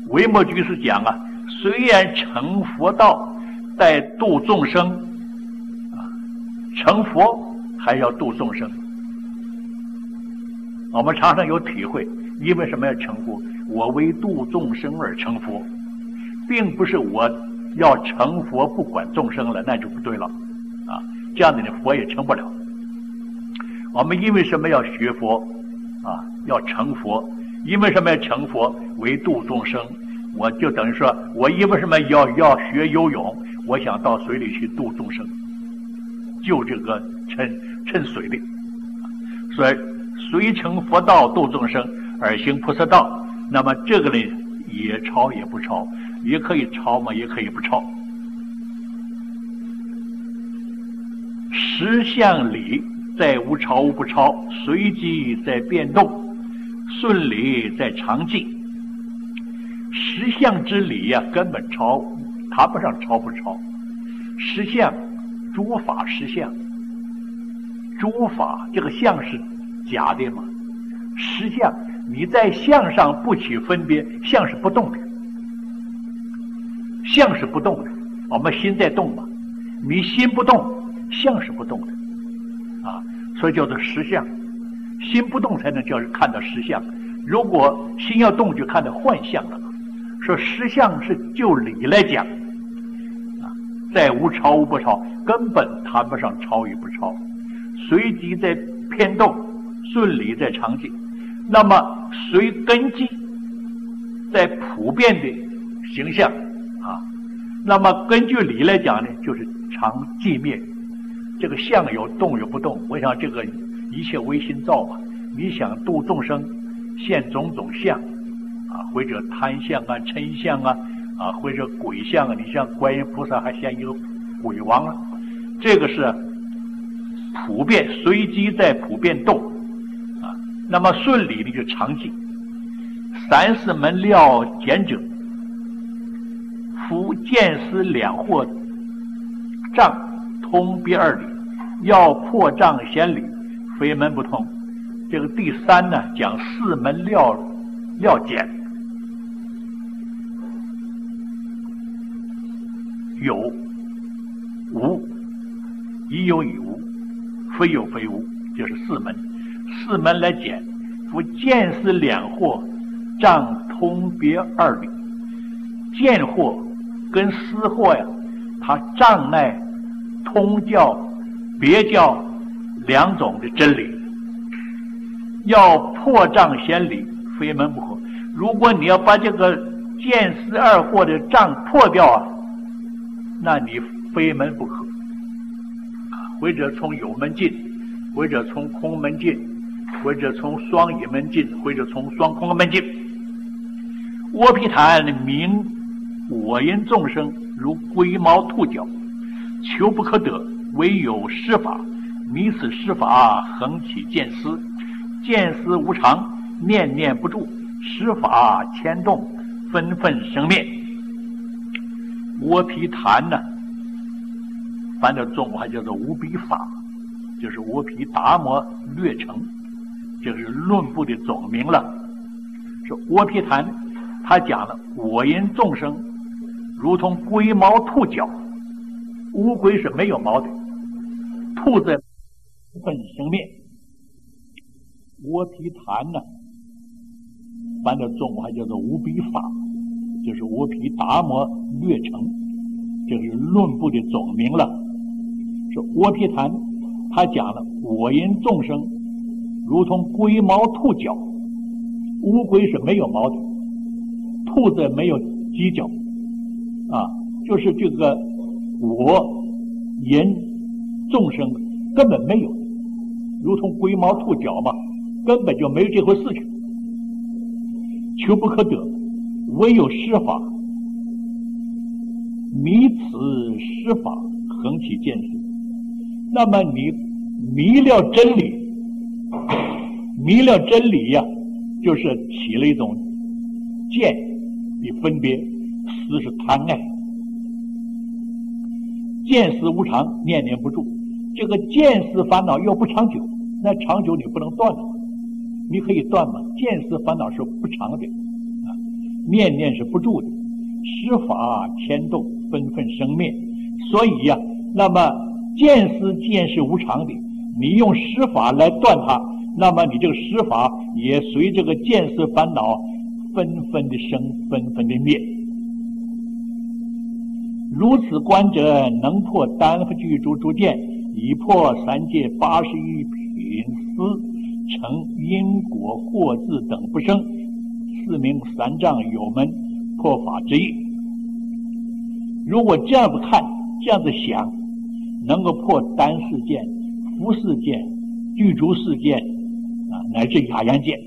维摩居士讲啊，虽然成佛道在度众生成佛还要度众生。我们常常有体会，因为什么要成佛？我为度众生而成佛，并不是我要成佛不管众生了，那就不对了这样的佛也成不了。我们因为什么要学佛要成佛？因为什么要成佛？为度众生。我就等于说，我因为什么要学游泳？我想到水里去度众生，救这个趁水的。所以虽成佛道度众生而行菩萨道，那么这个呢，也超也不超，也可以超嘛，也可以不超。实相理在无超无不超，随机在变动，顺理在常寂。实相之理根本谈不上超不超。实相，诸法实相，诸法这个相是假的嘛？实相，你在相上不起分别，相是不动的，相是不动的。我们心在动嘛，你心不动，相是不动的所以叫做实相。心不动才能叫看到实相，如果心要动，就看到幻象了。说实相是就理来讲在无超无不超，根本谈不上超与不超，随机在偏动，顺理在常寂。那么随根基在普遍的形象那么根据理来讲呢，就是常寂灭。这个相有动有不动，我想这个一切唯心造嘛。你想度众生，现种种相或者贪相嗔相或者鬼相你像观音菩萨还现一个鬼王这个是普遍，随机在普遍动那么顺理的就常寂。三四门料简者，夫见思两或障通别二理，要破障显理，非门不通。这个第三呢，讲四门料简，有无，已有已无，非有非无，就是四门。四门来简，夫见思两惑障通别二理。见惑跟思惑它障碍通教别教两种的真理，要破障显理，非门不可。如果你要把这个见思二惑的障破掉那你非门不可或者从有门进，或者从空门进，或者从双引门进，或者从双空门进。窝皮谈名我因众生如龟毛兔角，求不可得，唯有施法，迷此施法，横起见思，见思无常，念念不住，施法牵动，纷纷生灭。窝皮谈呢，翻到中国还叫做无比法，就是窝皮达摩略成，就是论部的总名了。说窝皮谈他讲了，我因众生如同龟毛兔角，乌龟是没有毛的，兔子分生灭。窝皮谈呢，翻到中国还叫做无比法，就是窝皮达摩略成，就是论部的总名了。说窝皮谈他讲了，我因众生如同龟毛兔角，乌龟是没有毛的，兔子没有犄角就是这个我因众生根本没有，如同龟毛兔角嘛，根本就没有这回事情。求不可得，唯有施法，迷此施法，横起见识。那么你迷了真理，迷了真理就是起了一种见的分别，思是贪爱，见思无常，念念不住。这个见思烦恼又不长久，那长久你不能断了，你可以断吗？见思烦恼是不长的念念是不住的，识法牵动，纷纷生灭。所以呀，那么见思见是无常的，你用识法来断它，那么你这个识法也随这个见思烦恼纷纷的生，纷纷的灭。如此观者，能破单佛具足诸见，以破三界81品思，成因果惑字等不生，四名三障有门破法之意。如果这样子看，这样子想，能够破单四见、福四见、具足四见乃至雅阳见。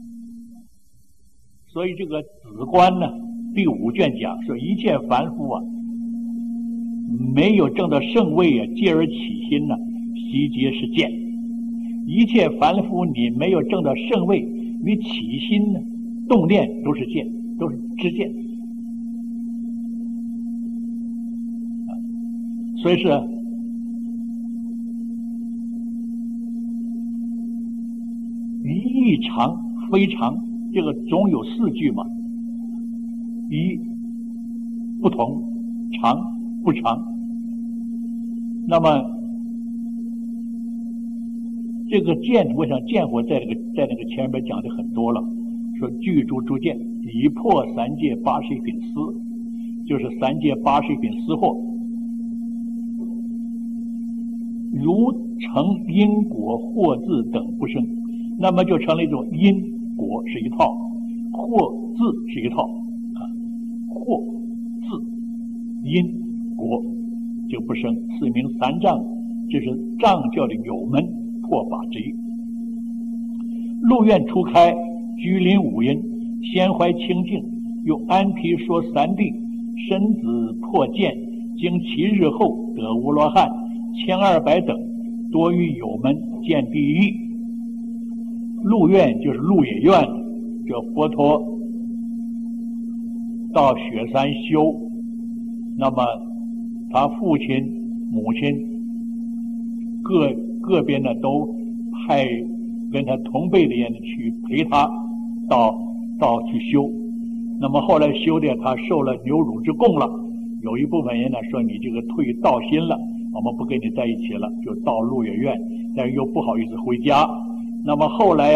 所以这个子观呢，第5卷讲说，一切凡夫没有证到圣位借而起心悉皆是见。一切凡夫你没有证到圣位，你起心动念都是见，都是知见。所以是一常非常，这个总有4句嘛，一不同，常不常。那么这个见，我想见火在那个前面讲的很多了，说具足诸见，以破三界81品思，就是三界81品思惑。如成因果惑字等不生，那么就成了一种因果是一套，惑字是一套惑字因果就不生。四名三障，这是障教的有门破法之一。路愿初开，居临五阴，先怀清净，用安毗说三谛，身子破见，经其日后得无罗汉1200等，多于有门见第一。路愿就是鹿野苑，这佛陀到雪山修，那么他父亲母亲各边都派跟他同辈的人去陪他到去修。那么后来修的他受了牛乳之供了，有一部分人说你这个退道心了，我们不跟你在一起了，就到鹿野苑，但是又不好意思回家。那么后来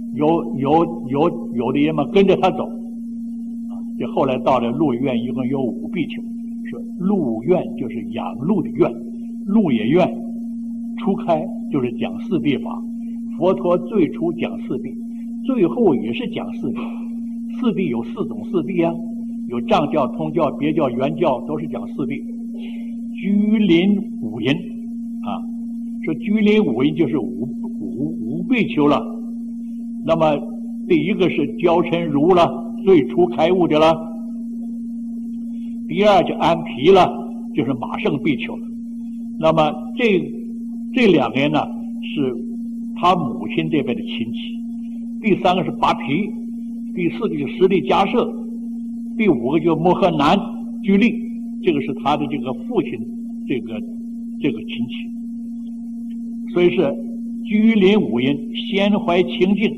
有的人嘛跟着他走，这后来到了鹿野苑，一共有5比丘。说鹿苑就是养鹿的苑，鹿野苑初开就是讲四谛法。佛陀最初讲四谛，最后也是讲四谛。四谛有4种四谛有藏教、通教、别教、原教，都是讲四谛。居临五阴说居临五阴就是五比丘了。那么第一个是焦嗔如了，最初开悟的了。第二就安毗了，就是马胜比丘了。那么这2个人是他母亲这边的亲戚。第3个是拔毗，第4个就是实力迦摄，第5个就是摩诃南居利，这个是他的这个父亲这个亲戚。所以是居临五阴，先怀清净，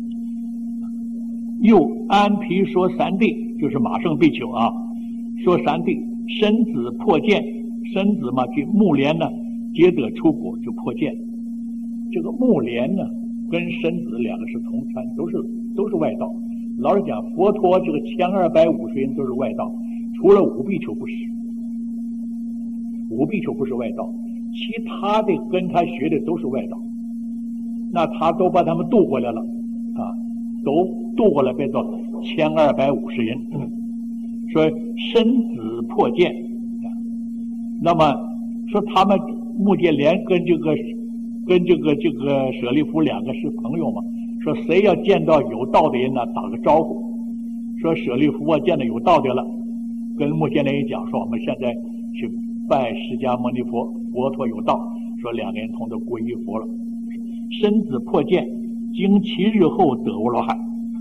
又安毗说三谛，就是马胜比丘说三谛，身子破见，身子嘛就目连皆得出果，就破见。这个目连跟身子2个是同参，都是外道。老实讲，佛陀这个1250人都是外道，除了5比丘不是，5比丘不是外道，其他的跟他学的都是外道。那他都把他们渡过来了都渡过来变做1250人。说身子破见，那么说他们目犍连跟这个舍利弗2个是朋友嘛？说谁要见到有道的人打个招呼。说舍利弗见到有道的了，跟目犍连讲说我们现在去拜释迦牟尼佛，佛陀有道。说2个人同都皈依佛了。身子破见，经其日后得无罗汉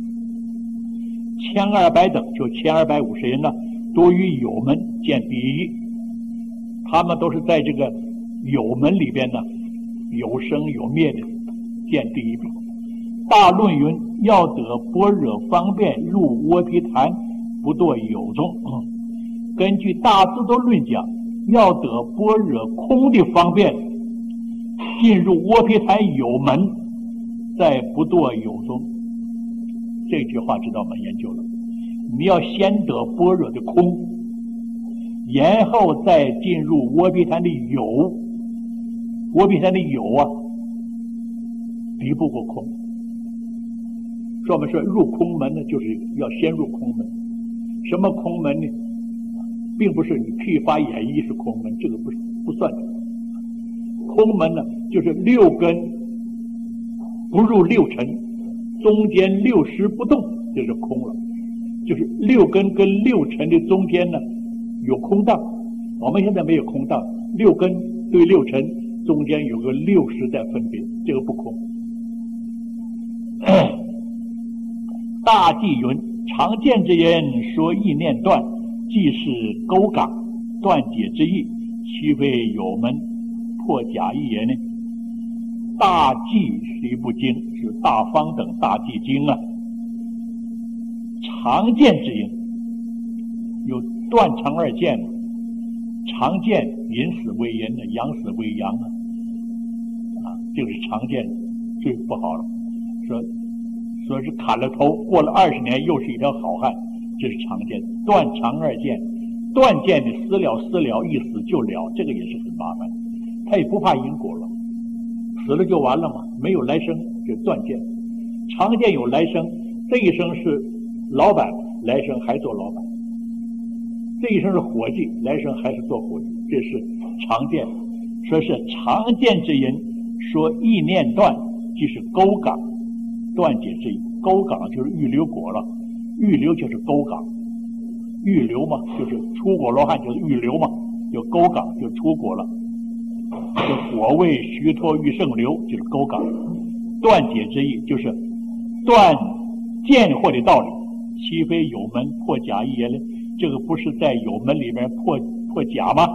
1200等，就1250人多于有门见第一。他们都是在这个有门里边有生有灭的见第一比。大论云：要得般若方便入窝毗檀， 不堕有中。根据大智度论讲，要得般若空的方便，进入窝毗昙有门，再不堕有中。这句话知道我们研究了，你要先得般若的空，然后再进入窝毗昙的有。窝毗昙的有啊，敌不过空。说我们说入空门呢，就是要先入空门。什么空门呢？并不是你批发演绎是空门，这个不算的。空门呢，就是六根不入六尘，中间六识不动，就是空了。就是六根跟六尘的中间呢有空档，我们现在没有空档，六根对六尘中间有个六识在分别，这个不空。大记云：常见之人说意念断，即是钩港断解之意，其非有门破假意也呢？大记是一部经，是大方等大记经啊。常见之人有断常二见，常见引死为引的，阳死为阳啊，这个是常见，最不好了。说是砍了头，过了20年又是一条好汉，这是常见。断常二见，断见的死了，一死就了，这个也是很麻烦。他也不怕因果了，死了就完了嘛，没有来生就断见。常见有来生，这一生是老板，来生还做老板；这一生是伙计，来生还是做伙计，这是常见。说是常见之人说意念断，即是钩港断解之意。钩港就是预流果了，预流就是钩港，预流嘛就是出果罗汉，就是预流嘛，就钩港就出果了，就果位须陀欲胜流，就是钩港。断解之意就是断见惑的道理，其非有门破假意也呢？这个不是在有门里面破假吗？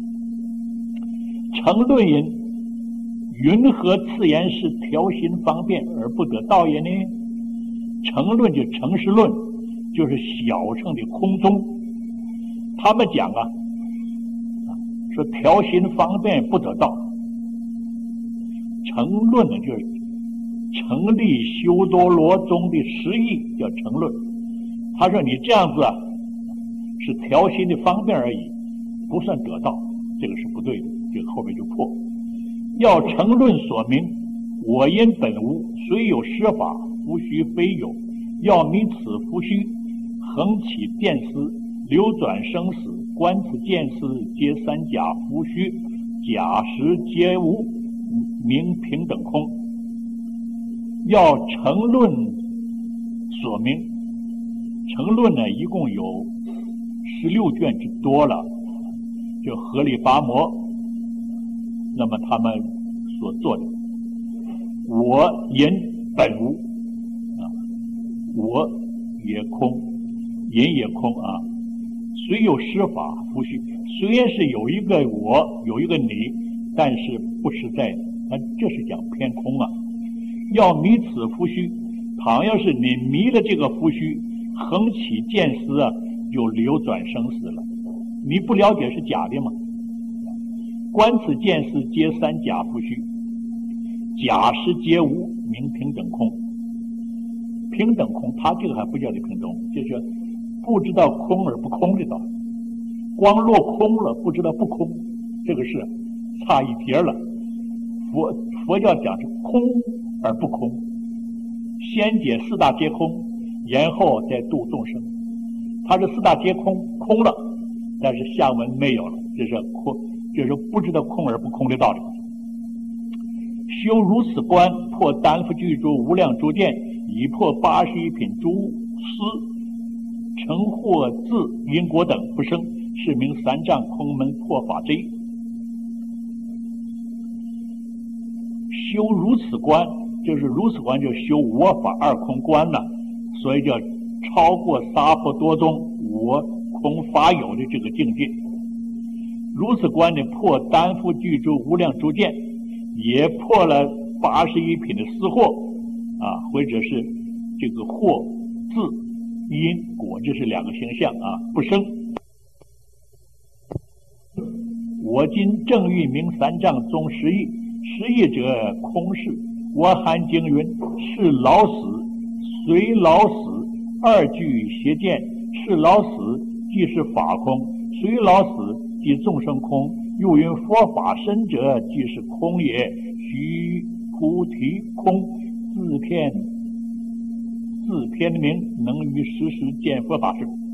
成论云：云何次言是调心方便而不得道也呢？成论就成实论，就是小乘的空宗。他们讲啊，说调心方便不得道。成论呢，就是成立修多罗宗的实义，叫成论。他说你这样子啊，是调心的方便而已，不算得道，这个是不对的，这个后面就破。要成论所明，我因本无，虽有施法，夫须非有。要明此夫须，恒起见思，流转生死，观此见思，皆三假夫须，假实皆无，名平等空。要成论所明，成论呢一共有16卷之多了，就合理八摩，那么他们所做的，我因本无啊，我也空，因也空啊。虽有施法夫须，虽然是有一个我，有一个你，但是不实在的，他这是讲偏空啊。要迷此夫须，倘要是你迷了这个夫须，恒起见思啊，就流转生死了。你不了解是假的吗？观此见思，皆三假夫须，假实皆无，名平等空。平等空，他这个还不叫做平等空，就是不知道空而不空的道理。光落空了，不知道不空，这个是差一截了。佛教讲是空而不空，先解四大皆空，然后再度众生。他是四大皆空，空了，但是下文没有了，这是空，这是不知道空而不空的道理。修如此观，破单佛具诸无量诸见，以破81品诸思，成或自因果等不生，是名三障空门破法之意。修如此观，就是如此观，就修我法二空观了，所以叫超过萨婆多宗我空法有的这个境界。如此观呢，破单佛具诸无量诸见，也破了81品的私惑啊，或者是这个惑自因果，这是两个形象啊，不生。我今正欲明三藏宗实义，实义者空是。我汉经云：是老死，随老死，二句邪见。是老死即是法空，随老死即众生空。又云：佛法身者即是空也。须菩提空，自偏的名，能于时时见佛法事。